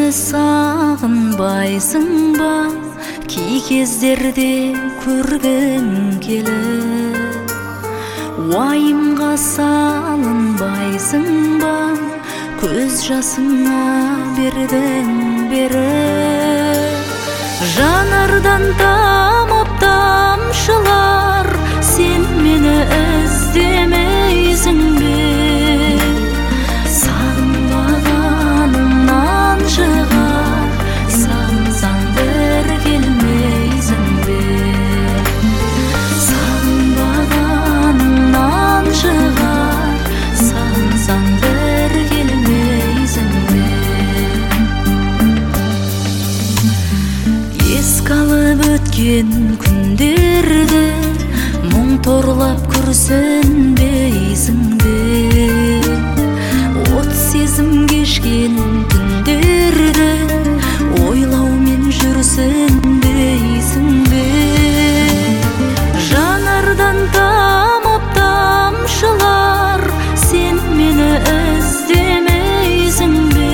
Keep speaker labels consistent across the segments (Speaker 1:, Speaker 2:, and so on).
Speaker 1: мені сағынбайсың ба? Кей кездерде көргің келіп, уайымға салынбайсың ба? Көз жасыңа бердің беріп, жанардан тамып тамшылар, сен мені іздемейсің бе? Сағынбағанымнан шығар, сағынсаң бір келмейсің бе? Сағынбағанымнан шығар, сағынсаң бір келмейсің бе? Еске алып өткен күндерді мұң торлап күрсінбейсің бе? От сезім кешкен түндерді ойлаумен жүрсінбейсің бе? Жанардан тамып тамшылар, сен мені іздемейсің бе?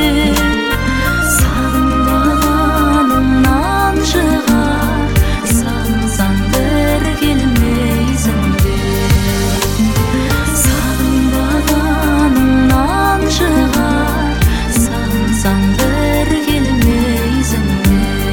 Speaker 1: Сағынбағанымнан шығар, сағынсаң бір келмейсің бе? Сағынбағанымнан шығар, сағынсаң бір келмейсің бе?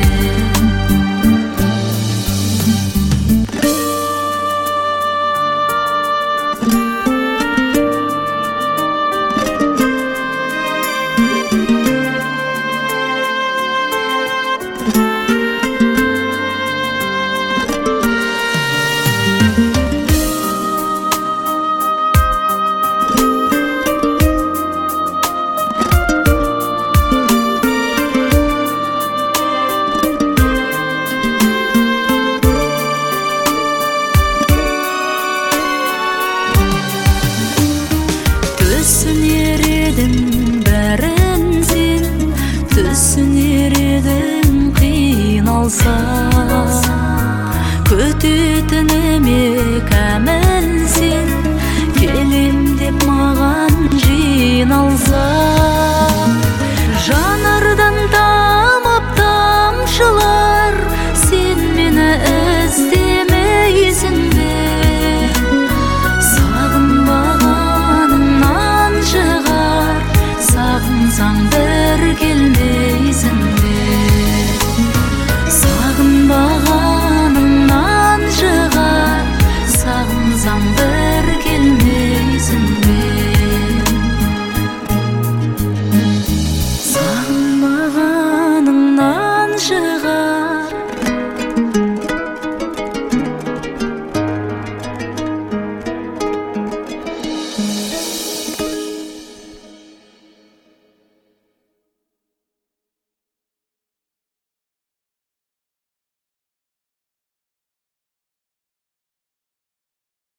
Speaker 1: Түсінер едің бәрін сен, түсінер едің қиналса, күтетініме кәміл сен, келем деп маған жиналса. Жанардан тамып тамшылар, сен мені іздемейсің бе? Сағынбағанымнан шығар, сағынсаң бір келмейсің бе? Сағынбағанымнан шығар, сағынсаң бір